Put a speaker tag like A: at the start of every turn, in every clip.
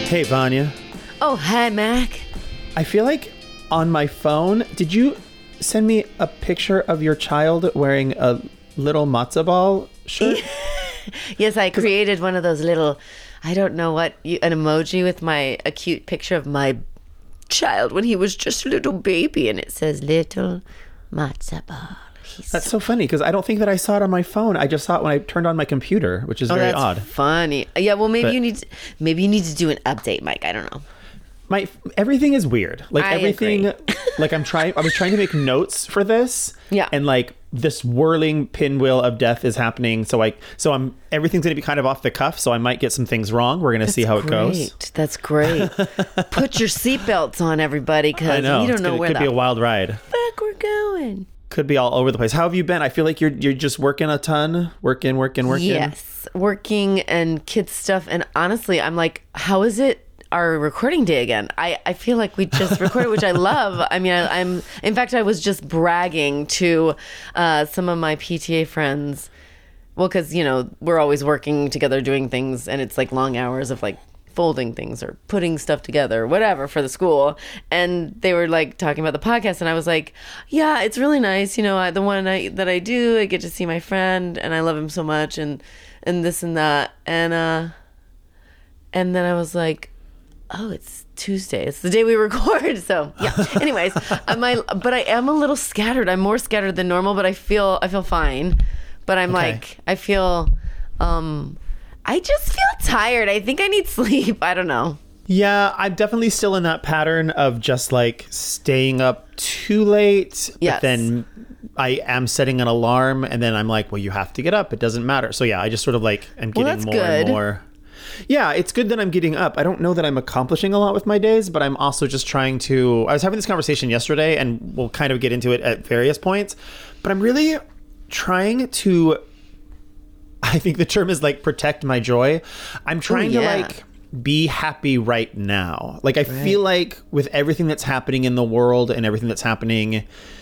A: Hey, Vanya.
B: Oh, hi, Mac.
A: I feel like on my phone, did you send me a picture of your child wearing a little matzo ball shirt?
B: Yes, I created one of those little, I don't know what, an emoji with a cute picture of my child when he was just a little baby, and it says little matzo ball.
A: That's so funny because I don't think that I saw it on my phone. I just saw it when I turned on my computer, which is very odd.
B: Funny. Yeah, well, maybe you need to do an update, Mike. I don't know.
A: Everything is weird. Like
B: I
A: everything,
B: agree.
A: like I was trying to make notes for this.
B: Yeah.
A: And like this whirling pinwheel of death is happening. Everything's going to be kind of off the cuff. So I might get some things wrong. We're going to see how it goes.
B: That's great. Put your seatbelts on, everybody, because we don't know where
A: it could be a wild ride.
B: Fuck, we're going.
A: Could be all over the place. How have you been? I feel like you're just working a ton. Working.
B: Yes. Working and kids stuff. And honestly, I'm like, how is it our recording day again? I feel like we just recorded, which I love. I mean, in fact, I was just bragging to some of my PTA friends. Well, because, we're always working together doing things, and it's like long hours of like folding things or putting stuff together, whatever, for the school. And they were like talking about the podcast, and I was like, yeah, it's really nice. The one that I do, I get to see my friend, and I love him so much, and this and that. And then I was like, oh, it's Tuesday. It's the day we record. So yeah. Anyways, but I am a little scattered. I'm more scattered than normal, but I feel fine. But I'm like, I just feel tired. I think I need sleep. I don't know.
A: Yeah, I'm definitely still in that pattern of just like staying up too late.
B: Yes.
A: But then I am setting an alarm, and then I'm like, well, you have to get up. It doesn't matter. So yeah, I just sort of like am getting more and more. Yeah, it's good that I'm getting up. I don't know that I'm accomplishing a lot with my days, but I'm also just trying to... I was having this conversation yesterday, and we'll kind of get into it at various points, but I'm really trying to... I think the term is like protect my joy. I'm trying to like be happy right now. Like I feel like with everything that's happening in the world and everything that's happening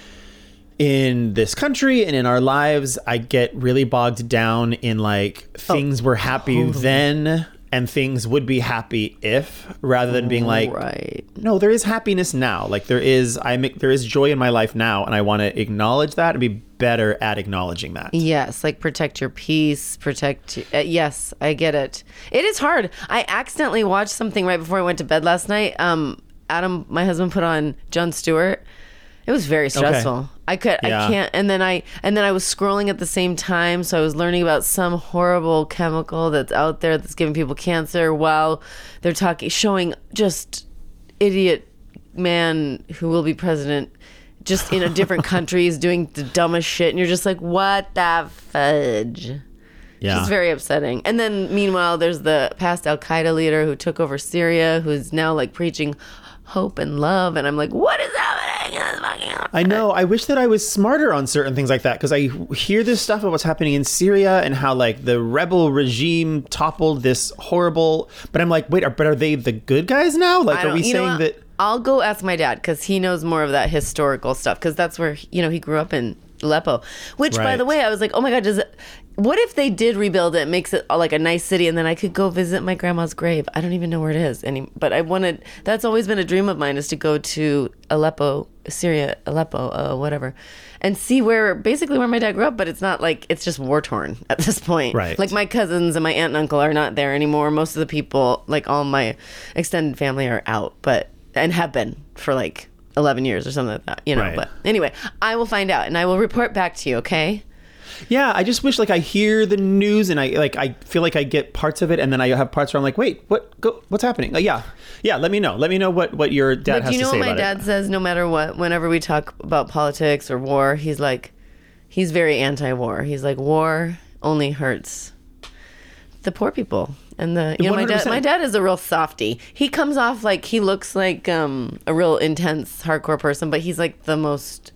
A: in this country and in our lives, I get really bogged down in like things were happy then and things would be happy if, rather than being like, no, there is happiness now. Like there is joy in my life now, and I want to acknowledge that and be better at acknowledging that.
B: Yes, like protect your peace, yes, I get it. It is hard. I accidentally watched something right before I went to bed last night. Adam, my husband, put on Jon Stewart. It was very stressful. Okay. I can't. And then I was scrolling at the same time. So I was learning about some horrible chemical that's out there that's giving people cancer while they're showing just idiot man who will be president just in a different countries doing the dumbest shit. And you're just like, what the fudge? Yeah. It's very upsetting. And then meanwhile, there's the past Al-Qaeda leader who took over Syria, who's now like preaching hope and love, and I'm like, what is happening?
A: I know. I wish that I was smarter on certain things like that, because I hear this stuff about what's happening in Syria and how like the rebel regime toppled this horrible, but I'm like, wait, but are they the good guys now? Like, are we saying that?
B: I'll go ask my dad, because he knows more of that historical stuff, because that's where he grew up in Aleppo, which by the way, I was like, oh my God, what if they did rebuild it, makes it like a nice city, and then I could go visit my grandma's grave? I don't even know where it is. But that's always been a dream of mine, is to go to Aleppo, Syria, whatever, and see basically where my dad grew up, but it's not like, it's just war torn at this point.
A: Right.
B: Like my cousins and my aunt and uncle are not there anymore. Most of the people, like all my extended family, are out, and have been for like 11 years or something like that,
A: Right.
B: But anyway, I will find out and I will report back to you. Okay.
A: Yeah, I just wish like I hear the news and I feel like I get parts of it, and then I have parts where I'm like, wait, what's happening? Yeah. Let me know what your dad has to say about it.
B: Do you know what my dad says? No matter what, whenever we talk about politics or war, he's very anti-war. He's like, war only hurts the poor people. And my dad is a real softie. He comes off like, he looks like a real intense, hardcore person, but he's like the most,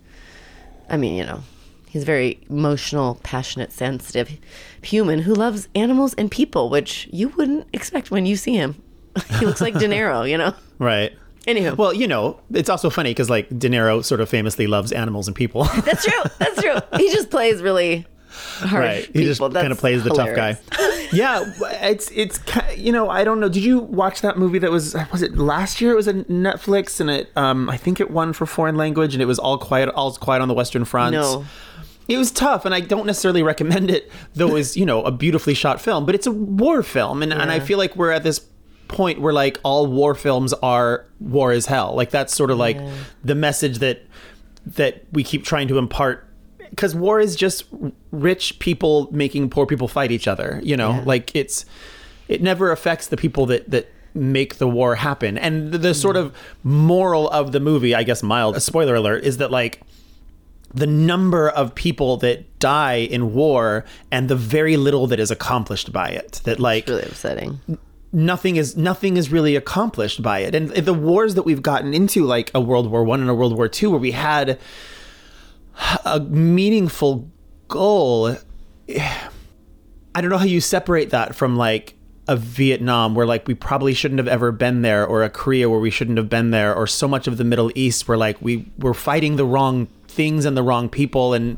B: he's very emotional, passionate, sensitive human who loves animals and people, which you wouldn't expect when you see him. He looks like De Niro,
A: Right.
B: Anywho.
A: Well, it's also funny because like De Niro sort of famously loves animals and people.
B: That's true. He just plays really hard.
A: Right. He just kind of plays the tough guy. Yeah, it's I don't know. Did you watch that movie that was it last year? It was on Netflix, and it I think it won for foreign language, and it was All's Quiet on the Western Front.
B: No.
A: It was tough, and I don't necessarily recommend it, though it's, a beautifully shot film, but it's a war film, and I feel like we're at this point where like all war films are war is hell. Like that's sort of like the message that we keep trying to impart, because war is just rich people making poor people fight each other, like it never affects the people that make the war happen. And the sort of moral of the movie, I guess mild spoiler alert, is that like the number of people that die in war and the very little that is accomplished by it, that like
B: it's really upsetting.
A: Nothing is really accomplished by it. And the wars that we've gotten into, like a World War I and a World War II, where we had a meaningful goal, I don't know how you separate that from like a Vietnam, where like we probably shouldn't have ever been there, or a Korea where we shouldn't have been there, or so much of the Middle East where like we're fighting the wrong things and the wrong people. And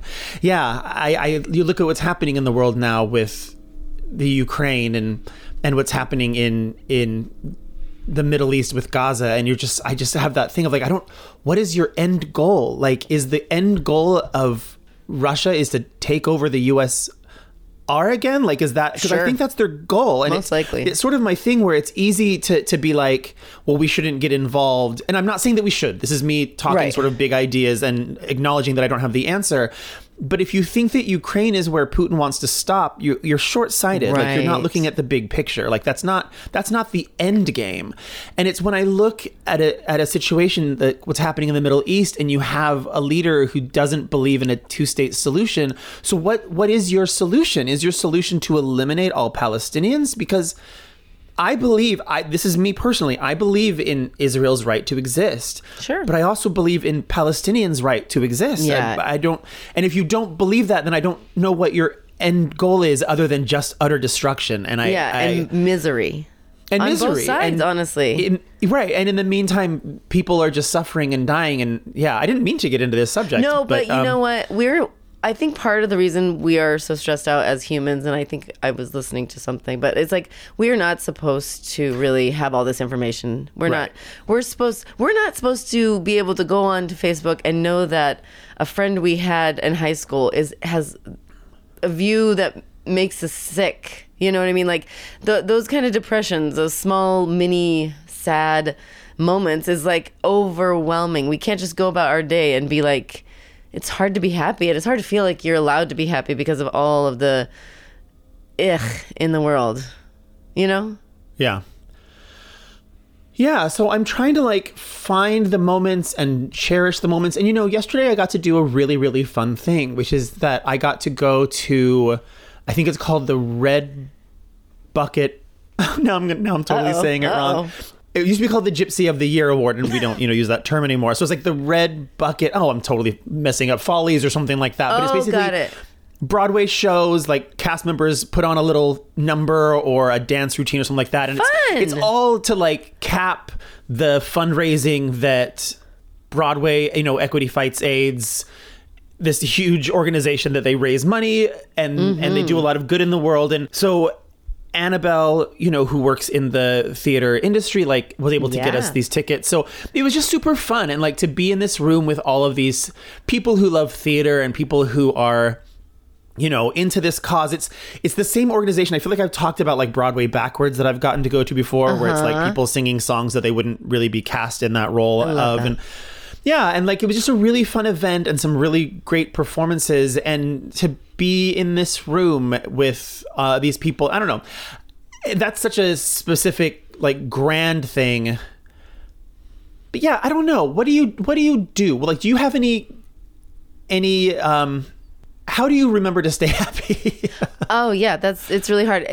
A: you look at what's happening in the world now with the Ukraine and what's happening in the Middle East with Gaza, and I just have that thing of like, what is your end goal? Like, is the end goal of Russia is to take over the USSR again? Like, is that, because I think that's their goal. And
B: most likely.
A: It's sort of my thing where it's easy to be like, well, we shouldn't get involved. And I'm not saying that we should. This is me talking sort of big ideas and acknowledging that I don't have the answer. But if you think that Ukraine is where Putin wants to stop, you're short-sighted.
B: Right.
A: Like, you're not looking at the big picture. Like, that's not the end game. And it's when I look at a situation that what's happening in the Middle East, and you have a leader who doesn't believe in a two-state solution. So what is your solution? Is your solution to eliminate all Palestinians? Because I believe, this is me personally, I believe in Israel's right to exist.
B: Sure.
A: But I also believe in Palestinians' right to exist.
B: Yeah.
A: I don't, and if you don't believe that, then I don't know what your end goal is other than just utter destruction. And
B: and misery.
A: And
B: on
A: misery.
B: Both sides, honestly.
A: Right. And in the meantime, people are just suffering and dying. And I didn't mean to get into this subject.
B: No, but you know what? I think part of the reason we are so stressed out as humans, and I think I was listening to something, but it's like we're not supposed to really have all this information. We're not supposed to be able to go on to Facebook and know that a friend we had in high school has a view that makes us sick. You know what I mean? Like those kind of depressions, those small mini sad moments is like overwhelming. We can't just go about our day and be like, it's hard to be happy, and it's hard to feel like you're allowed to be happy because of all of the in the world,
A: Yeah. So I'm trying to like find the moments and cherish the moments. And yesterday I got to do a really, really fun thing, which is that I got to go to, I think it's called the Red Bucket. now I'm totally saying it wrong. It used to be called the Gypsy of the Year Award, and we don't, use that term anymore. So it's like the Red Bucket. Oh, I'm totally messing up. Follies or something like that. But it's basically
B: got it.
A: Broadway shows, like cast members put on a little number or a dance routine or something like that. And it's all to like cap the fundraising that Broadway, Equity Fights AIDS, this huge organization that they raise money and they do a lot of good in the world. And so Annabelle, who works in the theater industry, like was able to get us these tickets. So it was just super fun. And like to be in this room with all of these people who love theater and people who are, into this cause. It's the same organization. I feel like I've talked about like Broadway Backwards that I've gotten to go to before, where it's like people singing songs that they wouldn't really be cast in that role of. That. And like it was just a really fun event and some really great performances, and to be in this room with these people, I don't know, that's such a specific like grand thing. But yeah, I don't know, what do you do? Well, like, do you have any how do you remember to stay happy?
B: Oh yeah, it's really hard.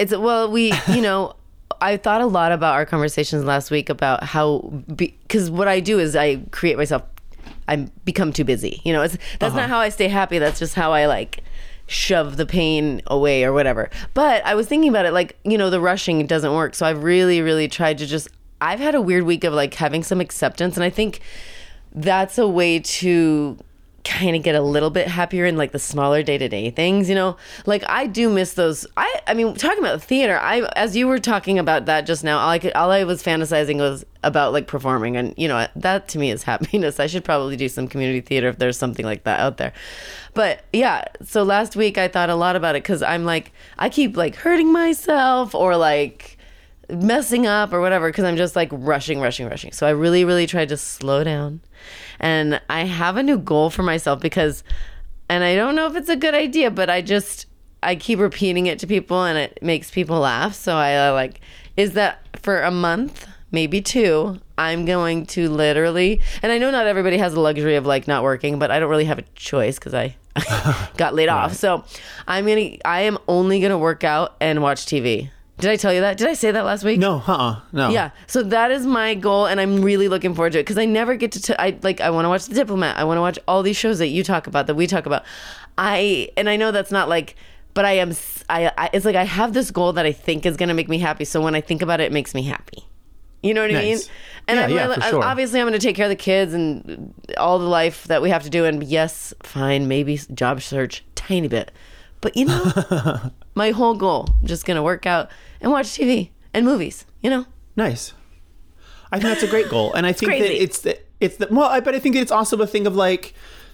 B: I thought a lot about our conversations last week about because what I do is I create myself. I become too busy. That's not how I stay happy. That's just how I like shove the pain away or whatever. But I was thinking about it, like, the rushing doesn't work. So I've really, really tried to I've had a weird week of like having some acceptance. And I think that's a way to kind of get a little bit happier in like the smaller day-to-day things, you know? Like I do miss those. I mean, talking about theater, as you were talking about that just now, all I was fantasizing was about like performing, and you know, that to me is happiness. I should probably do some community theater if there's something like that out there. But yeah, so last week I thought a lot about it because I'm like, I keep like hurting myself or like messing up or whatever because I'm just like rushing. So I really, really tried to slow down. And I have a new goal for myself because, and I don't know if it's a good idea, but I keep repeating it to people and it makes people laugh. So I like, is that for a month, maybe 2, I'm going to literally, and I know not everybody has the luxury of like not working, but I don't really have a choice because I got laid off. So I am only going to work out and watch TV. Did I tell you that? Did I say that last week?
A: No, no.
B: Yeah. So that is my goal, and I'm really looking forward to it because I never get to. I want to watch The Diplomat. I want to watch all these shows that you talk about, that we talk about. I know that's not like, but I am. It's like I have this goal that I think is going to make me happy. So when I think about it, it makes me happy. You know what I mean? And
A: for sure.
B: Obviously, I'm going to take care of the kids and all the life that we have to do. And yes, fine, maybe job search, tiny bit. But you know, my whole goal, I'm just going to work out and watch TV and movies, you know?
A: Nice. I think that's a great goal. And I think that but I think it's also a thing of like,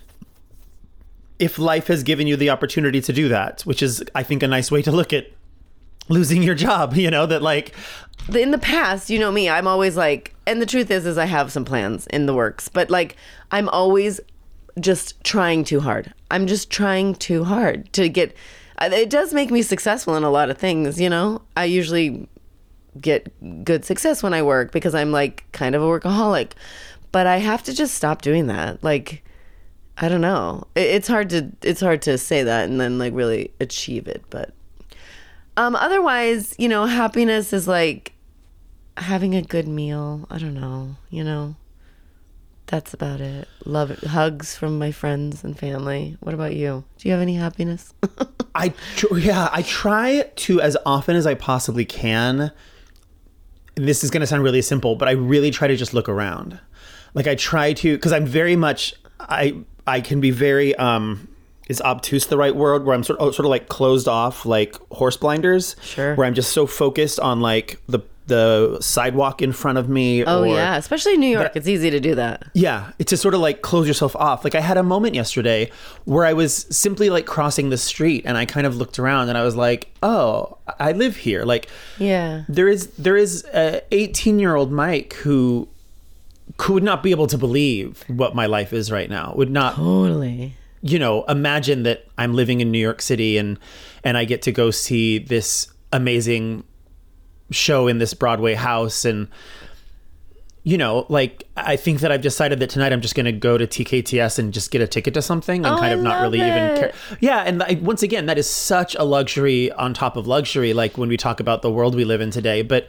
A: if life has given you the opportunity to do that, which is, I think, a nice way to look at losing your job, you know, that like...
B: In the past, you know me, I'm always like, and the truth is I have some plans in the works, but like, I'm always just trying too hard. I'm just trying too hard to get... It does make me successful in a lot of things, you know? I usually get good success when I work because I'm like kind of a workaholic. But I have to just stop doing that. Like, I don't know. It's hard to say that and then like really achieve it. But otherwise, you know, happiness is like having a good meal. I don't know, you know? That's about it. Love it. Hugs from my friends and family. What about you? Do you have any happiness?
A: I try to, as often as I possibly can. And this is going to sound really simple, but I really try to just look around. Like I try to, because I'm very much, I can be very, is obtuse the right word? Where I'm sort of like closed off, like horse blinders.
B: Sure.
A: Where I'm just so focused on like the sidewalk in front of me.
B: Oh, yeah. Especially in New York. It's easy to do that.
A: Yeah. It's to sort of like close yourself off. Like I had a moment yesterday where I was simply like crossing the street and I kind of looked around and I was like, oh, I live here. Like,
B: yeah,
A: there is a 18-year-old Mike who would not be able to believe what my life is right now. Would not
B: totally,
A: you know, imagine that I'm living in New York City and I get to go see this amazing show in this Broadway house. And, you know, like, I think that I've decided that tonight I'm just going to go to TKTS and just get a ticket to something and kind of not really even care. Yeah. And once again, that is such a luxury on top of luxury, like when we talk about the world we live in today. But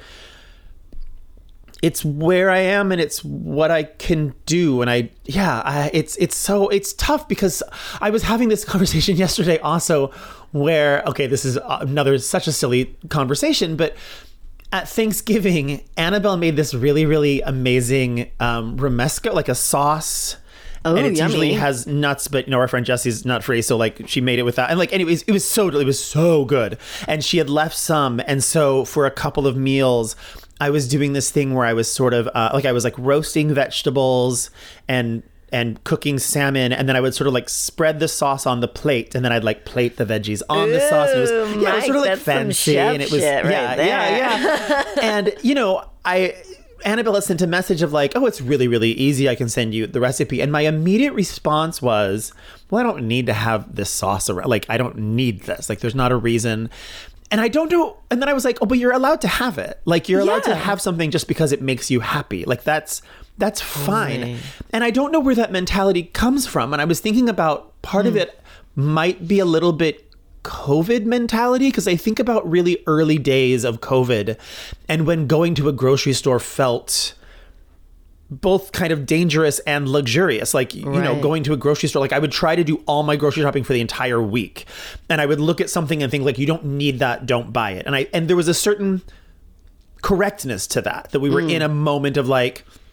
A: it's where I am and it's what I can do. And it's tough because I was having this conversation yesterday also where, okay, this is such a silly conversation, but at Thanksgiving, Annabelle made this really, really amazing romesco, like a sauce.
B: Oh,
A: and it
B: yummy.
A: usually has nuts, but you know, our friend Jesse's nut free, so like she made it with that. And like, anyways, it was so good. And she had left some, and so for a couple of meals, I was doing this thing where I was sort of I was like roasting vegetables and cooking salmon, and then I would sort of like spread the sauce on the plate, and then I'd like plate the veggies on the sauce. And it was sort of like fancy, and it was yeah. And you know, Annabelle sent a message of like, oh, it's really, really easy. I can send you the recipe. And my immediate response was, well, I don't need to have this sauce around. Like, I don't need this. Like, there's not a reason. And I don't know. And then I was like, oh, but you're allowed to have it. Like, you're allowed to have something just because it makes you happy. Like, that's fine. Right. And I don't know where that mentality comes from. And I was thinking about part of it might be a little bit COVID mentality, because I think about really early days of COVID and when going to a grocery store felt both kind of dangerous and luxurious. Like, you know, going to a grocery store, like I would try to do all my grocery shopping for the entire week. And I would look at something and think like, you don't need that, don't buy it. And there was a certain correctness to that we were in a moment of like,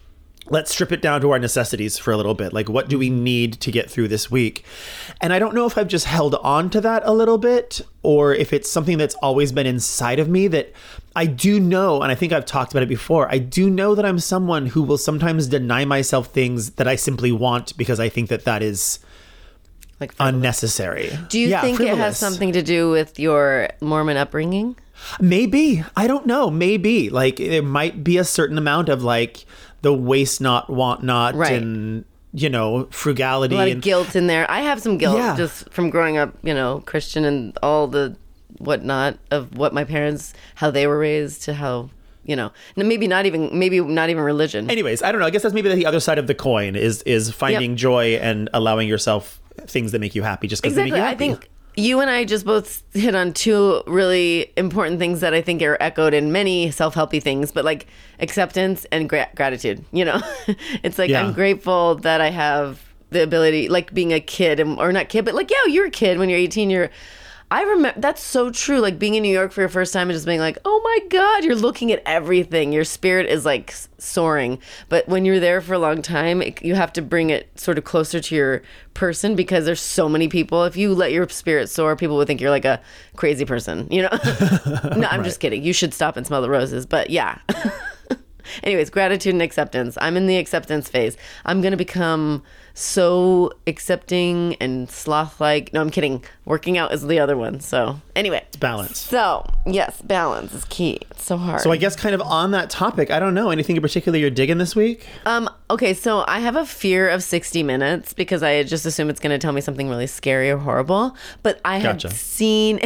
A: let's strip it down to our necessities for a little bit. Like, what do we need to get through this week? And I don't know if I've just held on to that a little bit, or if it's something that's always been inside of me, that I do know, and I think I've talked about it before, I do know that I'm someone who will sometimes deny myself things that I simply want because I think that is like unnecessary.
B: Do you think frivolous. It has something to do with your Mormon upbringing?
A: Maybe. I don't know. Maybe. Like, there might be a certain amount of like the waste not, want not, right. And, you know, frugality.
B: A lot
A: and
B: of guilt in there. I have some guilt just from growing up, you know, Christian and all the whatnot of what my parents, how they were raised to how, you know, maybe not even religion.
A: Anyways, I don't know. I guess that's maybe the other side of the coin is finding joy and allowing yourself things that make you happy just because they make you happy.
B: I think you and I just both hit on two really important things that I think are echoed in many self-helpy things, but like acceptance and gratitude, you know. It's like, I'm grateful that I have the ability, like being a kid, or not kid, but like, you're a kid when you're 18, I remember, that's so true. Like being in New York for your first time and just being like, oh my God, you're looking at everything. Your spirit is like soaring. But when you're there for a long time, you have to bring it sort of closer to your person because there's so many people. If you let your spirit soar, people would think you're like a crazy person, you know? No, I'm just kidding. You should stop and smell the roses. But yeah. Anyways, gratitude and acceptance. I'm in the acceptance phase. I'm going to become so accepting and sloth-like. No, I'm kidding. Working out is the other one. So anyway.
A: It's balance.
B: So yes, balance is key. It's so hard.
A: So I guess kind of on that topic, I don't know. Anything in particular you're digging this week?
B: Okay, so I have a fear of 60 Minutes because I just assume it's going to tell me something really scary or horrible. But I had seen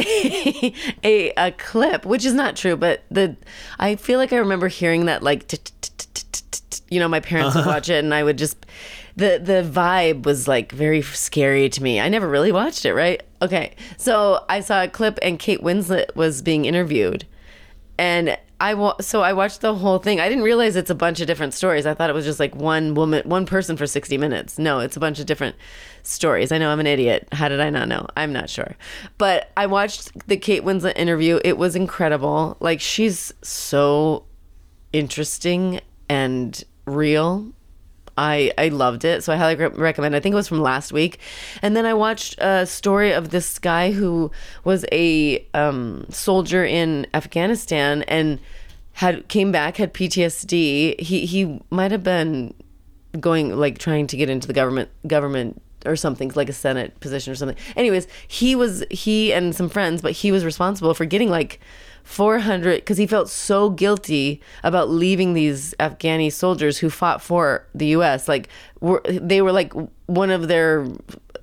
B: a clip, which is not true, but I feel like I remember hearing that like, you know, my parents would watch it and I would just... The vibe was like very scary to me. I never really watched it, right? Okay. So I saw a clip and Kate Winslet was being interviewed. And I watched the whole thing. I didn't realize it's a bunch of different stories. I thought it was just like one person for 60 minutes. No, it's a bunch of different stories. I know I'm an idiot. How did I not know? I'm not sure. But I watched the Kate Winslet interview. It was incredible. Like, she's so interesting and real. I loved it, so I highly recommend it. I think it was from last week. And then I watched a story of this guy who was a soldier in Afghanistan and came back, had PTSD. He might have been going, like, trying to get into the government or something, like a Senate position or something. Anyways, he and some friends, but he was responsible for getting like 400, because he felt so guilty about leaving these Afghani soldiers who fought for the U.S. Like, they were like one of the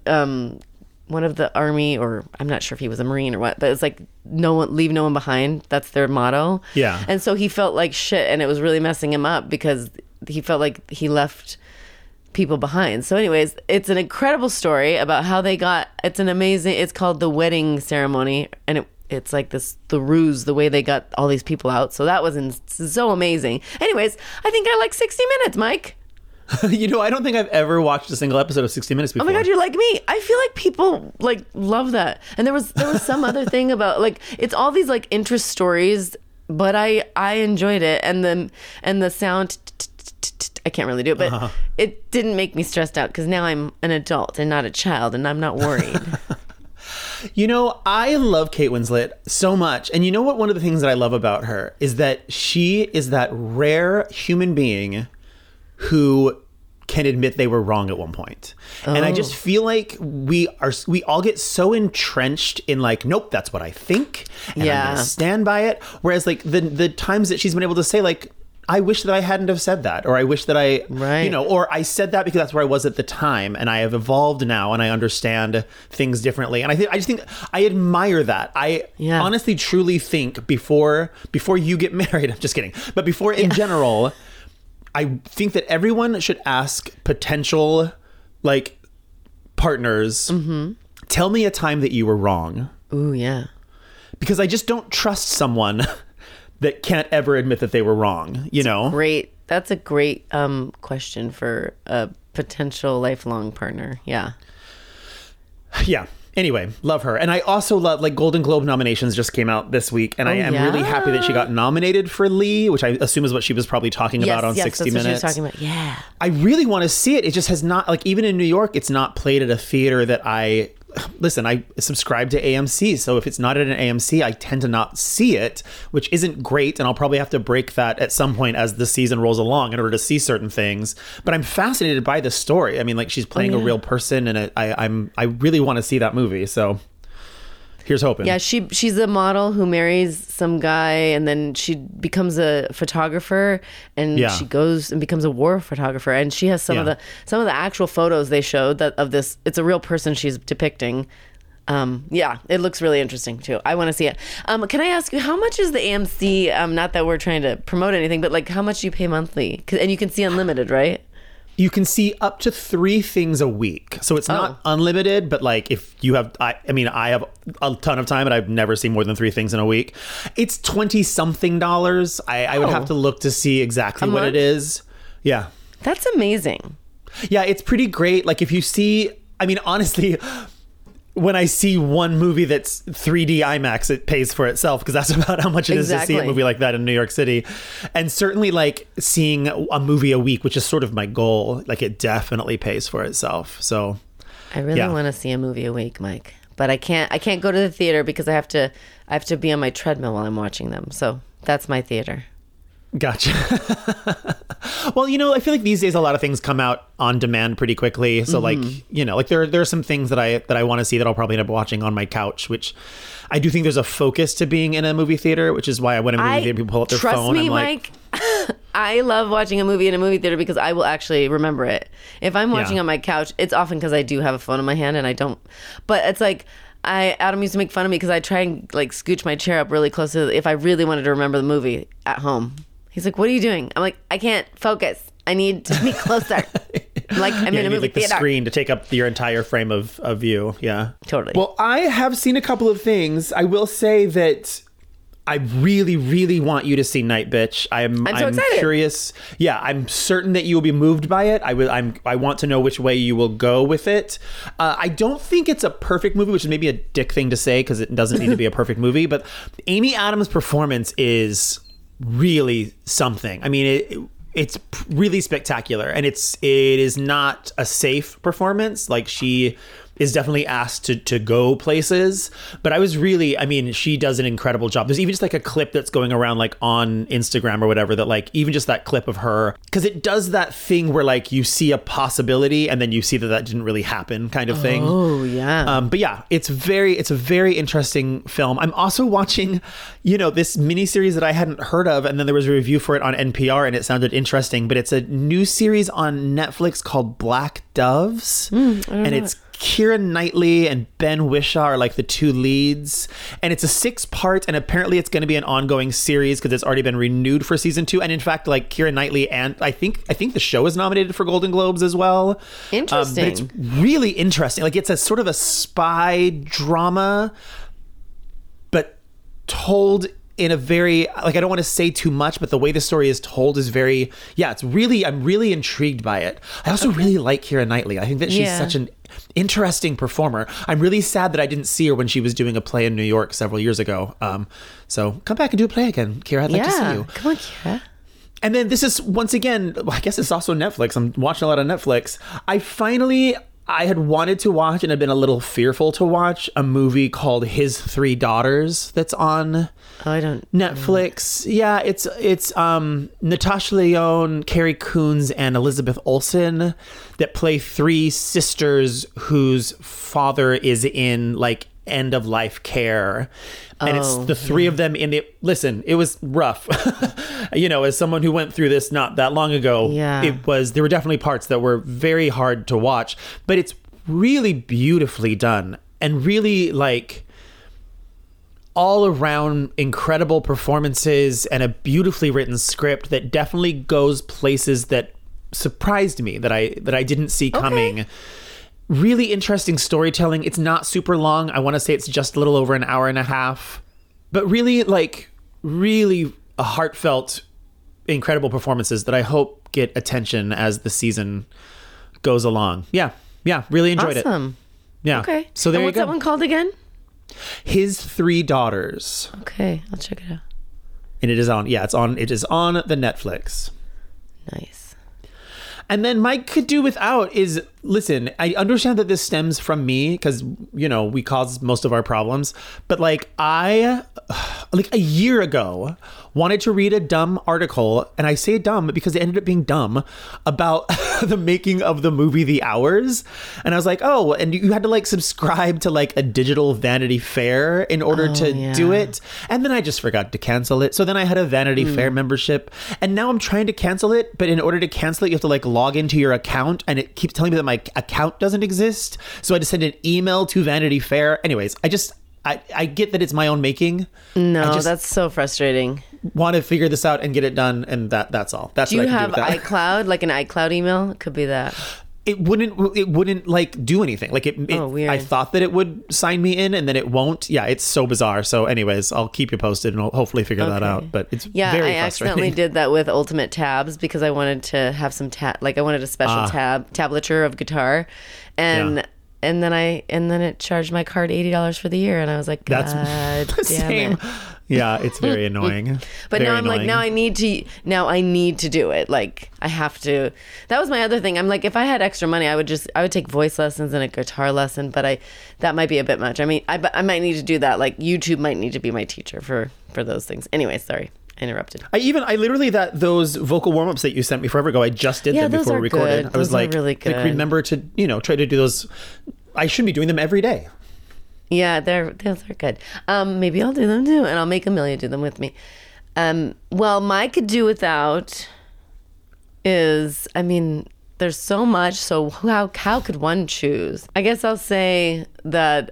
B: army, or I'm not sure if he was a Marine or what, but it's like leave no one behind. That's their motto. Yeah. And so he felt like shit, and it was really messing him up because he felt like he left people behind. So anyways, it's an incredible story about how they got, it's called The Wedding Ceremony, and it's like the ruse, the way they got all these people out. So that was so amazing. Anyways, I think I like 60 Minutes, Mike.
A: You know, I don't think I've ever watched a single episode of 60 Minutes before.
B: Oh my God, you're like me. I feel like people like love that. And there was some other thing about, like, it's all these like interest stories, but I enjoyed it, and the sound, I can't really do it, but it didn't make me stressed out because now I'm an adult and not a child, and I'm not worried.
A: You know, I love Kate Winslet so much. And you know what? One of the things that I love about her is that she is that rare human being who can admit they were wrong at one point. Oh. And I just feel like we all get so entrenched in like, nope, that's what I think, and I'm going to stand by it. Whereas like the times that she's been able to say like, I wish that I hadn't have said that, or I wish that you know, or I said that because that's where I was at the time, and I have evolved now, and I understand things differently. And I just think I admire that. I honestly, truly think before you get married, I'm just kidding, but before in general, I think that everyone should ask potential like partners, tell me a time that you were wrong.
B: Ooh, yeah.
A: Because I just don't trust someone that can't ever admit that they were wrong, you know?
B: That's a great question for a potential lifelong partner. Yeah.
A: Yeah. Anyway, love her. And I also love, like, Golden Globe nominations just came out this week. And I am really happy that she got nominated for Lee, which I assume is what she was probably talking about on 60 Minutes. What she was talking about.
B: Yeah.
A: I really want to see it. It just has not, like, even in New York, it's not played at a theater that I subscribe to AMC. So if it's not at an AMC, I tend to not see it, which isn't great. And I'll probably have to break that at some point as the season rolls along in order to see certain things. But I'm fascinated by the story. I mean, like, she's playing a real person, and I really want to see that movie. So here's hoping.
B: Yeah, she's a model who marries some guy, and then she becomes a photographer, and she goes and becomes a war photographer. And she has some of the actual photos they showed of this. It's a real person she's depicting. It looks really interesting too. I want to see it. Can I ask you, how much is the AMC? Not that we're trying to promote anything, but like, how much do you pay monthly? And you can see unlimited, right?
A: You can see up to 3 things a week. So it's not unlimited, but like, if you have, I have a ton of time, and I've never seen more than 3 things in a week. It's $20-something. I would have to look to see exactly what it is. Yeah.
B: That's amazing.
A: Yeah, it's pretty great. Like, if you see, I mean, honestly, when I see one movie that's 3D IMAX, it pays for itself, because that's about how much it is to see a movie like that in New York City. And certainly, like, seeing a movie a week, which is sort of my goal, like, it definitely pays for itself. So
B: I really want to see a movie a week, Mike, but I can't go to the theater because I have to be on my treadmill while I'm watching them. So that's my theater.
A: Gotcha. Well, I feel like these days a lot of things come out on demand pretty quickly. So like, like there are some things that I want to see that I'll probably end up watching on my couch, which I do think there's a focus to being in a movie theater, which is why when a movie theater, people pull up their phone.
B: Trust me, Mike. I love watching a movie in a movie theater because I will actually remember it. If I'm watching on my couch, it's often because I do have a phone in my hand and I don't. But it's like, Adam used to make fun of me because I try and like scooch my chair up really close to if I really wanted to remember the movie at home. He's like, "What are you doing?" I'm like, "I can't focus. I need to be closer." Like, I'm in a movie theater.
A: The screen to take up your entire frame of view. Yeah,
B: totally.
A: Well, I have seen a couple of things. I will say that I really, really want you to see Night Bitch. I'm so excited. Curious. Yeah, I'm certain that you will be moved by it. I want to know which way you will go with it. I don't think it's a perfect movie, which is maybe a dick thing to say because it doesn't need to be a perfect movie. But Amy Adams' performance is really something. I mean, it's really spectacular, and it is not a safe performance. Like, she is definitely asked to go places, but she does an incredible job. There's even just like a clip that's going around like on Instagram or whatever, that like, even just that clip of her, because it does that thing where like you see a possibility and then you see that didn't really happen kind of thing.
B: Oh yeah.
A: But yeah, it's a very interesting film. I'm also watching, this miniseries that I hadn't heard of, and then there was a review for it on NPR and it sounded interesting, but it's a new series on Netflix called Black Doves, and it's Keira Knightley and Ben Whishaw are like the 2 leads, and it's a 6-part, and apparently it's going to be an ongoing series because it's already been renewed for season 2. And in fact, like, Keira Knightley, and I think the show is nominated for Golden Globes as well.
B: Interesting.
A: But it's really interesting. Like, it's a sort of a spy drama, but told in a very, like, I don't want to say too much, but the way the story is told is very, I'm really intrigued by it. I also really like Keira Knightley. I think that she's such an interesting performer. I'm really sad that I didn't see her when she was doing a play in New York several years ago. So come back and do a play again, Keira. I'd like to see you.
B: Come on, Keira.
A: And then this is, once again, I guess it's also Netflix. I'm watching a lot of Netflix. I had wanted to watch and had been a little fearful to watch a movie called His 3 Daughters that's on Netflix. Yeah, it's Natasha Lyonne, Carrie Coons, and Elizabeth Olsen that play 3 sisters whose father is in like end of life care. And it's the 3 of them in the, listen, it was rough. As someone who went through this not that long ago, there were definitely parts that were very hard to watch, but it's really beautifully done and really like all around incredible performances and a beautifully written script that definitely goes places that surprised me that I didn't see coming. Really interesting storytelling. It's not super long. I want to say it's just a little over an hour and a half, but really a heartfelt, incredible performances that I hope get attention as the season goes along. Yeah. Really enjoyed it.
B: Awesome.
A: Yeah.
B: Okay.
A: So there
B: and
A: you
B: what's
A: go.
B: that one called again?
A: His Three Daughters.
B: Okay, I'll check it out.
A: And it is on. Yeah, it is on the Netflix.
B: Nice.
A: And then Mike could do without is, listen, I understand that this stems from me because, we cause most of our problems. But I a year ago, wanted to read a dumb article. And I say dumb because it ended up being dumb about the making of the movie The Hours. And I was like, oh, and you had to subscribe to a digital Vanity Fair in order to do it. And then I just forgot to cancel it. So then I had a Vanity Fair membership. And now I'm trying to cancel it. But in order to cancel it, you have to log into your account. And it keeps telling me that my account doesn't exist. So I had to send an email to Vanity Fair. Anyways, I get that it's my own making.
B: No, that's so frustrating.
A: Want to figure this out and get it done, and that's all. That's
B: do
A: what
B: you
A: I can
B: have
A: do with that.
B: iCloud, like an iCloud email? It could be that.
A: It wouldn't do anything.
B: Weird.
A: I thought that it would sign me in, and then it won't. Yeah, it's so bizarre. So, anyways, I'll keep you posted, and I'll hopefully figure that out. But it's very frustrating.
B: I accidentally did that with Ultimate Tabs because I wanted to have some I wanted a special tablature of guitar, and. And then it charged my card $80 for the year, and I was like, God
A: that's the
B: damn
A: same.
B: it.
A: Yeah, it's very annoying.
B: But
A: very
B: now I'm
A: annoying.
B: now I need to do it. I have to. That was my other thing. I'm if I had extra money, I would take voice lessons and a guitar lesson, but that might be a bit much. I mean, I might need to do that. YouTube might need to be my teacher for those things. Anyway, sorry. I interrupted.
A: I literally those vocal warm-ups that you sent me forever ago, I just did them before we recorded.
B: Good.
A: I was
B: those are really good.
A: Remember to, try to do those. I should be doing them every day.
B: Yeah, those are good. Maybe I'll do them too, and I'll make Amelia do them with me. Well, my could do without is, there's so much, so how could one choose? I guess I'll say that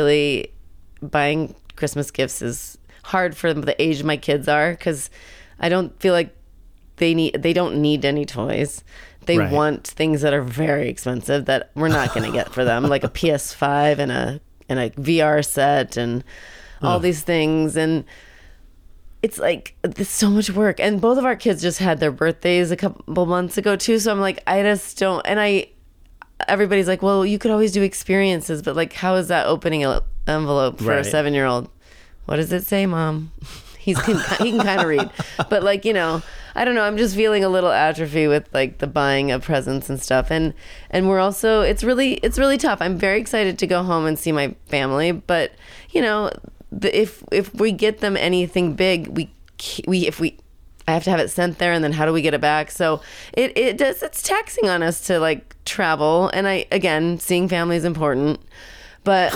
B: buying Christmas gifts is hard for the age my kids are, because I don't feel like they don't need any toys. They want things that are very expensive that we're not going to get for them, like a PS5 and a VR set and all these things. And it's so much work. And both of our kids just had their birthdays a couple months ago too. So I'm I just don't. And everybody's like, well, you could always do experiences, but how is that opening an envelope for a 7-year-old? What does it say, Mom? He can kind of read, but I don't know. I'm just feeling a little atrophy with the buying of presents and stuff, and we're also it's really tough. I'm very excited to go home and see my family, but if we get them anything big, I have to have it sent there, and then how do we get it back? So it's taxing on us to travel, and seeing family is important, but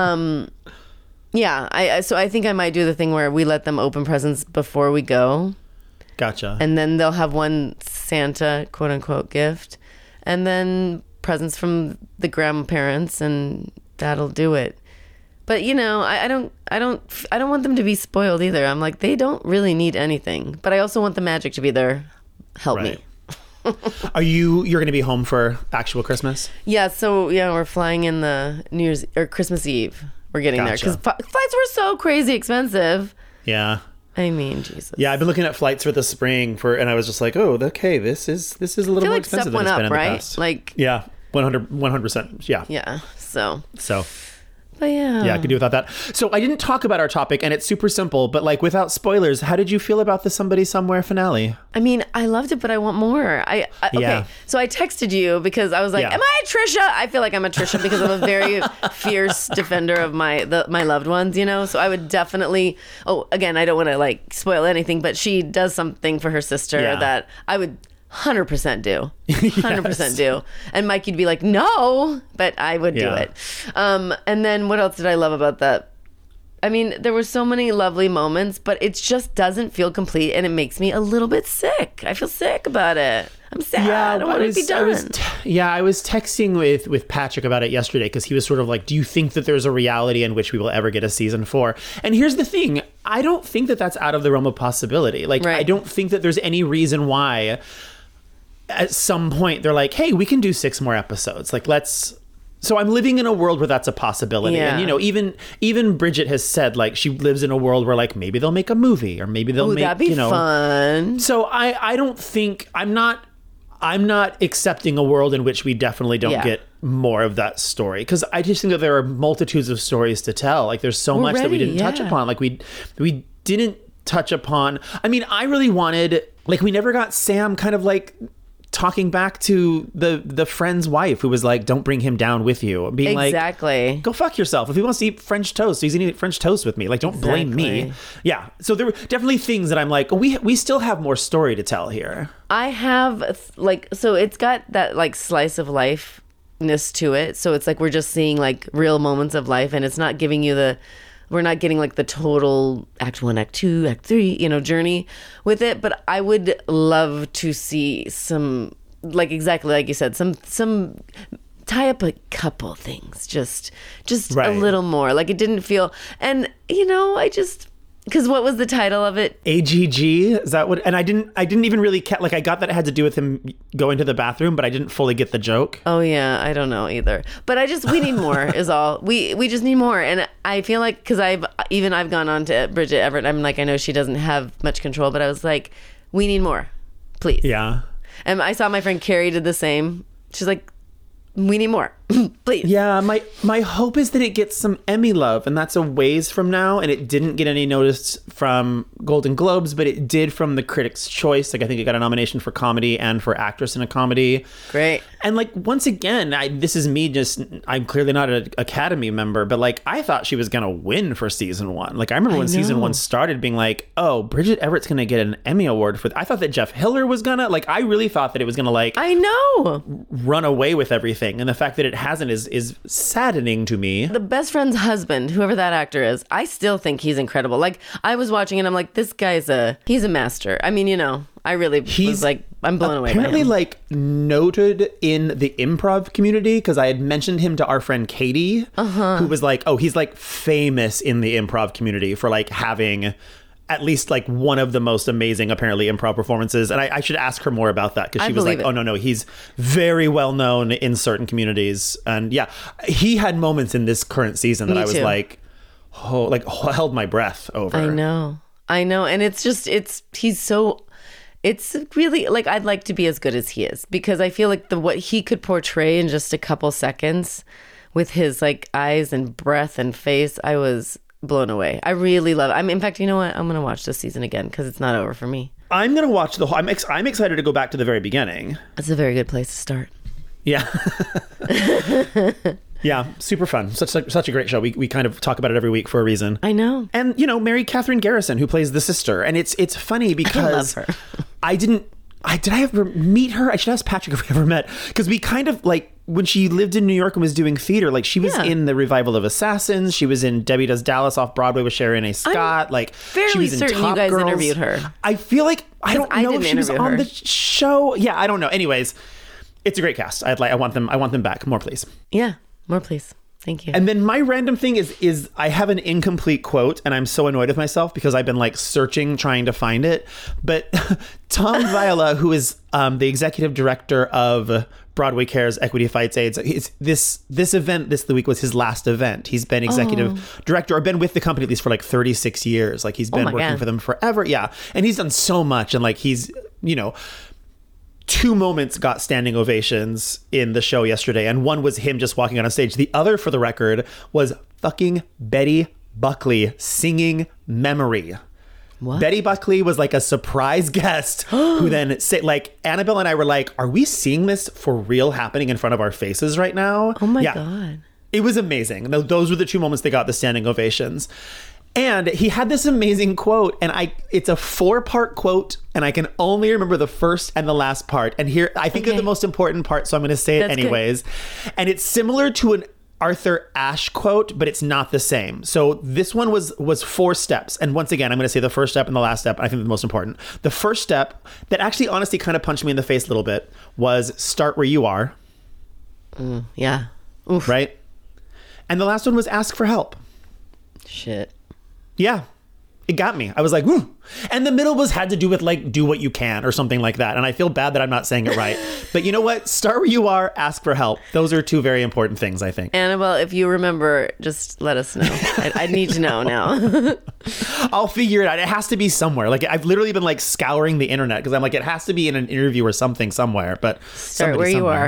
B: yeah, so I think I might do the thing where we let them open presents before we go.
A: Gotcha.
B: And then they'll have one Santa quote unquote gift, and then presents from the grandparents, and that'll do it. But I don't want them to be spoiled either. I'm they don't really need anything, but I also want the magic to be there. Help me.
A: You're going to be home for actual Christmas?
B: Yeah. So we're flying in the New Year's or Christmas Eve. We're getting there because flights were so crazy expensive.
A: Yeah.
B: Jesus.
A: Yeah, I've been looking at flights for the spring and I was just like, oh, okay, this is a little more expensive than it's been in the past. Yeah, 100%. Yeah.
B: Yeah. So.
A: But yeah, I could do without that. So I didn't talk about our topic, and it's super simple, but without spoilers, how did you feel about the Somebody Somewhere finale?
B: I loved it, but I want more. Okay. So I texted you because I was like, am I a Trisha? I feel like I'm a Trisha because I'm a very fierce defender of my loved ones, So I would definitely, again, I don't want to spoil anything, but she does something for her sister that I would 100% do. 100% do. And Mike, you'd be like, no, but I would do it. And then what else did I love about that? There were so many lovely moments, but it just doesn't feel complete, and it makes me a little bit sick. I feel sick about it. I'm sad. I don't want it to be done.
A: I was texting with Patrick about it yesterday because he was sort of like, do you think that there's a reality in which we will ever get a season 4? And here's the thing. I don't think that that's out of the realm of possibility. I don't think that there's any reason why at some point they're like, hey, we can do 6 more episodes. So I'm living in a world where that's a possibility.
B: Yeah.
A: And even Bridget has said she lives in a world where maybe they'll make a movie, or maybe they'll make,
B: that'd be fun.
A: So I don't think I'm not accepting a world in which we definitely don't get more of that story, because I just think that there are multitudes of stories to tell. Like there's so much that we didn't touch upon. Like we didn't touch upon. I mean, I really wanted, like, we never got Sam kind of like talking back to the friend's wife who was like, don't bring him down with you, being like, go fuck yourself. If he wants to eat French toast, he's gonna eat French toast with me. Like, don't blame me. Yeah. So there were definitely things that I'm like, we still have more story to tell here. I have
B: like, so it's got that like slice of lifeness to it. So it's like we're just seeing like real moments of life, and it's not giving you we're not getting like the total act 1, act 2, act 3, journey with it. But I would love to see some, like, exactly like you said, some tie up a couple things, just a little more. Like, it didn't feel, and because what was the title of it?
A: AGG? Is that what? And I didn't even really like, I got that it had to do with him going to the bathroom, but I didn't fully get the joke.
B: Oh yeah, I don't know either. But we need more is all. We just need more. And I feel like, because I've gone on to Bridget Everett. I'm like, I know she doesn't have much control, but I was like, we need more, please.
A: Yeah.
B: And I saw my friend Carrie did the same. She's like, we need more, please.
A: Yeah, my hope is that it gets some Emmy love, and that's a ways from now, and it didn't get any notice from Golden Globes, but it did from the Critics' Choice. Like, I think it got a nomination for comedy and for actress in a comedy.
B: Great.
A: And like, once again, this is me I'm clearly not an Academy member, but like, I thought she was gonna win for season 1. Like, I remember when season 1 started being like, oh, Bridget Everett's gonna get an Emmy award for I thought that Jeff Hiller was gonna, like, I really thought that it was gonna, like,
B: I know,
A: run away with everything. And the fact that it hasn't is saddening to me.
B: The best friend's husband, whoever that actor is, I still think he's incredible. Like, I was watching and I'm like, this guy's he's a master. I mean, I really was like, I'm blown away by him.
A: Apparently, like, noted in the improv community, because I had mentioned him to our friend Katie, who was like, oh, he's like famous in the improv community for like having at least like one of the most amazing, apparently, improv performances. And I should ask her more about that, because she was like, oh, no, he's very well known in certain communities. And yeah, he had moments in this current season that I was like, held my breath over.
B: I know. And it's really, like, I'd like to be as good as he is, because I feel like what he could portray in just a couple seconds with his like eyes and breath and face, I was blown away. I really love it. In fact, you know what? I'm going to watch this season again, because it's not over for me.
A: I'm going to watch the whole. I'm excited to go back to the very beginning.
B: That's a very good place to start.
A: Yeah. Yeah, super fun. Such a great show. We kind of talk about it every week for a reason.
B: I know.
A: And, Mary Catherine Garrison, who plays the sister. And it's funny because
B: I love her.
A: did I ever meet her? I should ask Patrick if we ever met. Because we kind of, like, when she lived in New York and was doing theater, like, she was in the revival of Assassins. She was in Debbie Does Dallas off Broadway with Sharon A. Scott. She was in
B: certain
A: Top
B: you guys
A: Girls.
B: Interviewed her.
A: I feel like, I don't know if she was on the show. Yeah, I don't know. Anyways, it's a great cast. I want them back. More, please.
B: Yeah, more, please. Thank you.
A: And then my random thing is I have an incomplete quote, and I'm so annoyed with myself because I've been like searching, trying to find it. But Tom Viola, who is the executive director of Broadway Cares Equity Fights AIDS, this event this week was his last event. He's been executive director, or been with the company at least for like 36 years. Like, he's been working for them forever. Yeah. And he's done so much. And like, he's, 2 moments got standing ovations in the show yesterday, and one was him just walking on stage. The other, for the record, was fucking Betty Buckley singing Memory.
B: What?
A: Betty Buckley was like a surprise guest who then said, like, Annabelle and I were like, are we seeing this for real happening in front of our faces right now?
B: Oh my God.
A: It was amazing. Those were the 2 moments they got the standing ovations. And he had this amazing quote, and it's a 4-part quote, and I can only remember the first and the last part. And here, I think of the most important part, so I'm going to say it anyways. Good. And it's similar to an Arthur Ashe quote, but it's not the same. So this one was 4 steps. And once again, I'm going to say the first step and the last step, and I think the most important. The first step that actually honestly kind of punched me in the face a little bit was start where you are.
B: Yeah. Oof.
A: Right? And the last one was ask for help.
B: Shit.
A: Yeah, it got me. I was like, woo. And the middle had to do with like, do what you can or something like that. And I feel bad that I'm not saying it right. But you know what? Start where you are, ask for help. Those are 2 very important things, I think.
B: Annabelle, if you remember, just let us know. I need to know now.
A: I'll figure it out. It has to be somewhere. Like, I've literally been like scouring the internet because I'm like, it has to be in an interview or something somewhere. But
B: start where you are.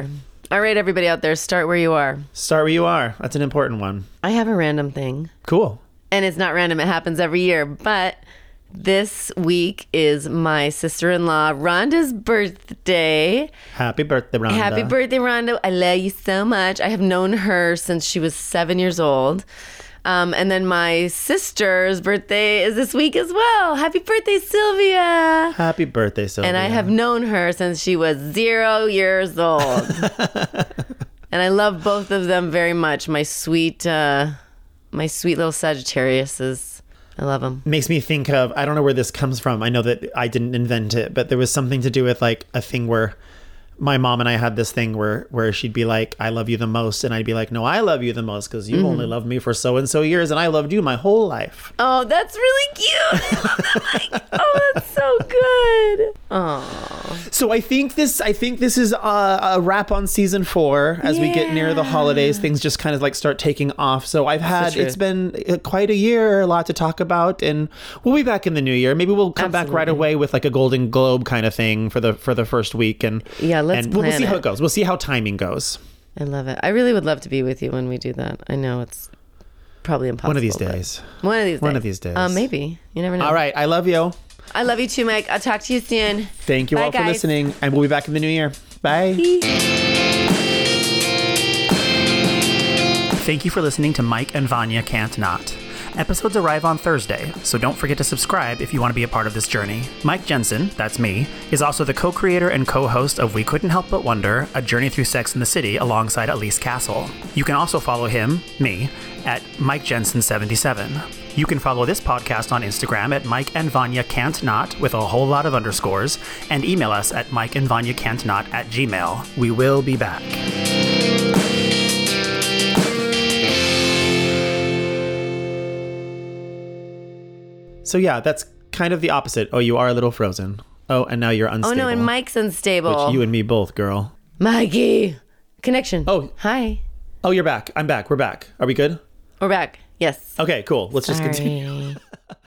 B: All right, everybody out there, start where you are.
A: Start where you are. That's an important one.
B: I have a random thing.
A: Cool.
B: And it's not random. It happens every year. But this week is my sister-in-law, Rhonda's birthday.
A: Happy birthday, Rhonda.
B: Happy birthday, Rhonda. I love you so much. I have known her since she was 7 years old. And then my sister's birthday is this week as well. Happy birthday, Sylvia.
A: Happy birthday, Sylvia.
B: And I have known her since she was 0 years old. And I love both of them very much. My sweet little Sagittariuses. I love them.
A: Makes me think of, I don't know where this comes from. I know that I didn't invent it, but there was something to do with like a thing where my mom and I had this thing where she'd be like, I love you the most. And I'd be like, no, I love you the most because you've only loved me for so and so years. And I loved you my whole life.
B: Oh, that's really cute. I love that. Like, oh, that's so good. Oh.
A: So I think this is a wrap on season 4 as we get near the holidays. Things just kind of like start taking off. So it's been quite a year, a lot to talk about, and we'll be back in the new year. Maybe we'll come back right away with like a Golden Globe kind of thing for the first week, and we'll see how it goes. We'll see how timing goes.
B: I love it. I really would love to be with you when we do that. I know it's probably impossible.
A: One of these days.
B: One of these days. Maybe. You never know.
A: All right. I love you.
B: I love you too, Mike. I'll talk to you soon.
A: Thank you all for listening, and we'll be back in the new year. Bye. Thank you for listening to Mike and Vanya Can't Not. Episodes arrive on Thursday, so don't forget to subscribe if you want to be a part of this journey. Mike Jensen, that's me, is also the co-creator and co-host of We Couldn't Help But Wonder, A Journey Through Sex and the City alongside Elise Castle. You can also follow him, me, at Mike Jensen 77. You can follow this podcast on Instagram at Mike and Vanya Can't Not with a whole lot of underscores, and email us at mikeandvanyacantnot@gmail.com. We will be back. So yeah, that's kind of the opposite. Oh, you are a little frozen. Oh, and now you're unstable.
B: Oh no, and Mike's unstable.
A: Which you and me both, girl.
B: Mikey. Connection.
A: Oh.
B: Hi.
A: Oh, you're back. I'm back. We're back. Are we good?
B: We're back. Yes.
A: Okay, cool. Let's just continue.